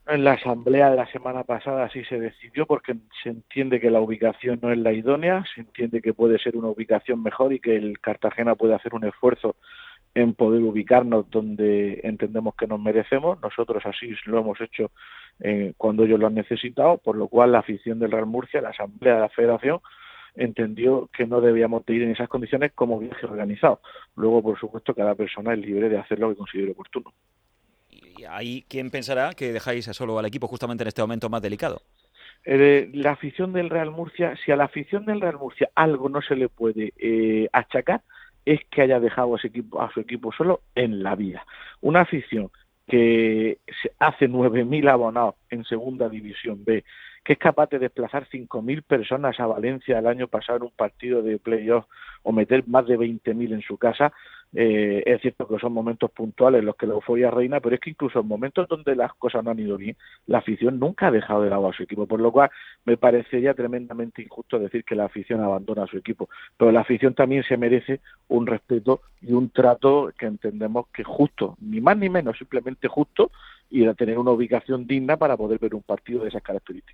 En la asamblea de la semana pasada sí se decidió porque se entiende que la ubicación no es la idónea, se entiende que puede ser una ubicación mejor y que el Cartagena puede hacer un esfuerzo en poder ubicarnos donde entendemos que nos merecemos. Nosotros así lo hemos hecho cuando ellos lo han necesitado, por lo cual la afición del Real Murcia, la asamblea de la federación, entendió que no debíamos de ir en esas condiciones como viaje organizado. Luego, por supuesto, cada persona es libre de hacer lo que considere oportuno. Y ahí, ¿quién pensará que dejáis solo al equipo justamente en este momento más delicado? La afición del Real Murcia, si a la afición del Real Murcia algo no se le puede achacar, es que haya dejado a su equipo solo en la vida. Una afición que hace 9.000 abonados en Segunda División B, que es capaz de desplazar 5.000 personas a Valencia el año pasado en un partido de playoff o meter más de 20.000 en su casa. Es cierto que son momentos puntuales en los que la euforia reina, pero es que incluso en momentos donde las cosas no han ido bien, la afición nunca ha dejado de lado a su equipo, por lo cual me parecería tremendamente injusto decir que la afición abandona a su equipo, pero la afición también se merece un respeto y un trato que entendemos que es justo, ni más ni menos, simplemente justo, y a tener una ubicación digna para poder ver un partido de esas características.